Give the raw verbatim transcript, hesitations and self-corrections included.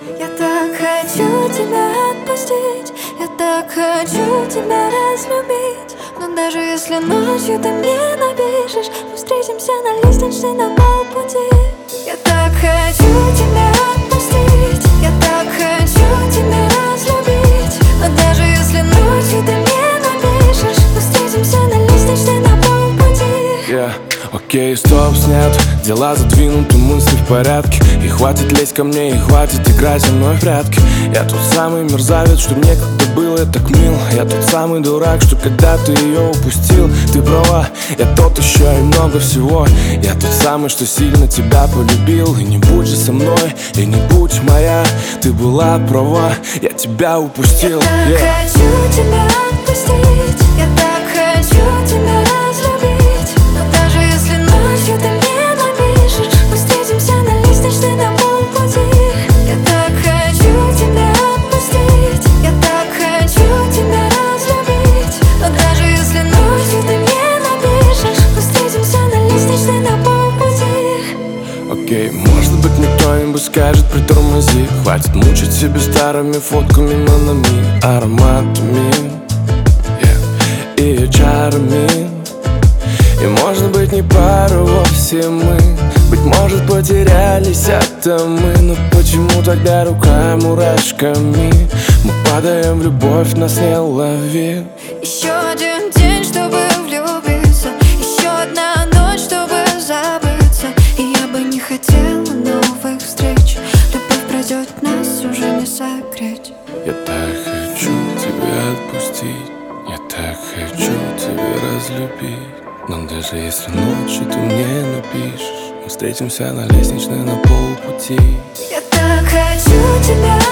Я так хочу тебя отпустить, я так хочу тебя разлюбить. Но даже если ночью ты мне напишешь, мы встретимся на лестничной на полпути. Я так хочу тебя отпустить, я так хочу тебя разлюбить. Но даже если ночью ты мне напишешь, мы встретимся на лестничной на полпути. Yeah. Окей, стоп, снят, дела задвинуты, мысли в порядке. И хватит лезть ко мне, и хватит играть со мной в прятки. Я тот самый мерзавец, что некогда было так мил. Я тот самый дурак, что когда ты ее упустил. Ты права, я тот еще и много всего. Я тот самый, что сильно тебя полюбил. И не будь же со мной, и не будь моя. Ты была права, я тебя упустил. Я так yeah. хочу тебя отпустить, я так хочу тебя разлюбить. Но даже если ночью ты мне напишешь, мы встретимся на лестничной на полпути. Я так хочу тебя отпустить, я так хочу тебя разлюбить. Но даже если ночью ты мне напишешь, мы встретимся на лестничной на полпути. Окей, okay, может быть мне кто-нибудь скажет притормози. Хватит мучить себя старыми фотками, но на миг ароматами yeah. и чарами. И может быть не пара вовсе мы. Быть может потерялись атомы. Но почему тогда рука мурашками? Мы падаем в любовь, нас не лови. Еще один день, чтобы влюбиться, еще одна ночь, чтобы забыться. И я бы не хотела новых встреч. Любовь пройдет, нас уже не согреть. Я так хочу тебя отпустить, я так хочу тебя разлюбить. Но даже если ночью ты мне напишешь, мы встретимся на лестничной на полпути. Я так хочу тебя